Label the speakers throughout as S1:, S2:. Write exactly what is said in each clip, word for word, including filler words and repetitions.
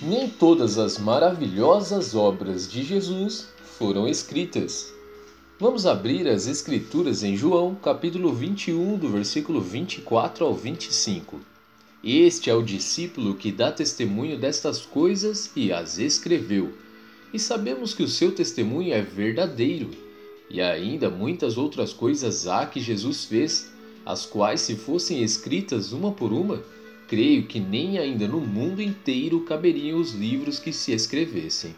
S1: Nem todas as maravilhosas obras de Jesus foram escritas. Vamos abrir as Escrituras em João, capítulo vinte e um, do versículo vinte e quatro ao vinte e cinco. Este é o discípulo que dá testemunho destas coisas e as escreveu. E sabemos que o seu testemunho é verdadeiro. E ainda muitas outras coisas há que Jesus fez, as quais, se fossem escritas uma por uma, creio que nem ainda no mundo inteiro caberiam os livros que se escrevessem.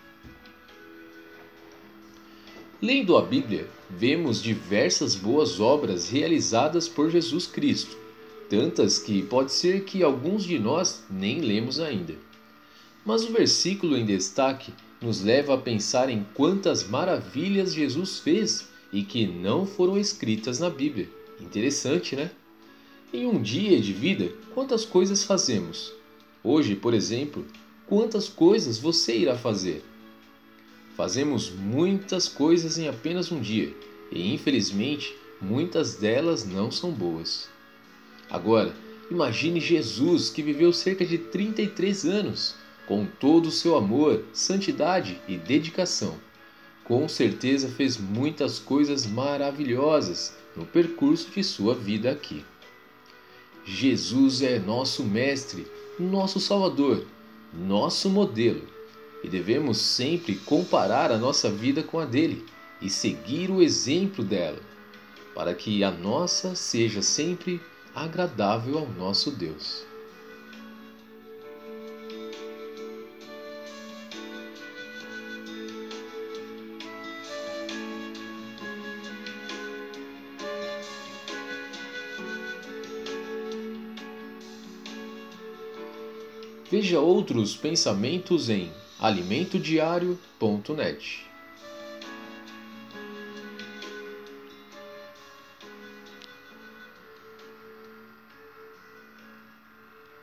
S1: Lendo a Bíblia, vemos diversas boas obras realizadas por Jesus Cristo, tantas que pode ser que alguns de nós nem lemos ainda. Mas o versículo em destaque nos leva a pensar em quantas maravilhas Jesus fez e que não foram escritas na Bíblia. Interessante, né? Em um dia de vida, quantas coisas fazemos? Hoje, por exemplo, quantas coisas você irá fazer? Fazemos muitas coisas em apenas um dia, e infelizmente, muitas delas não são boas. Agora, imagine Jesus, que viveu cerca de trinta e três anos, com todo o seu amor, santidade e dedicação. Com certeza fez muitas coisas maravilhosas no percurso de sua vida aqui. Jesus é nosso Mestre, nosso Salvador, nosso modelo, e devemos sempre comparar a nossa vida com a dele e seguir o exemplo dela, para que a nossa seja sempre agradável ao nosso Deus. Veja outros pensamentos em alimento diário ponto net.